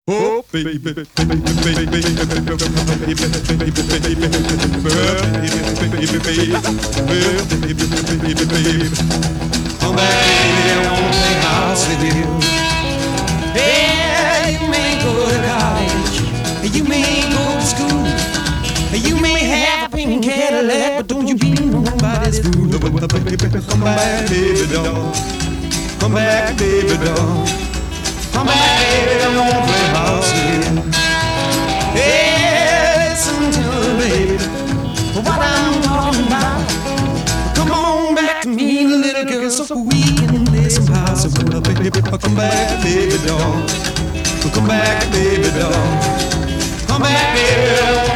Oh, baby, baby, baby, baby, baby, come back, baby, I wanna play house with you. Yeah, you may go to college, you may go to school, you may have a pink Cadillac, but don't you be nobody's fool. Come back, baby doll. Come back, baby doll. Come back, baby, I wanna play house with you. Hey, listen to me, baby, what I'm talking about. Come on back to me, little girl, so we can play some house. Baby, come back, baby doll. Come back, baby doll. Come back, baby.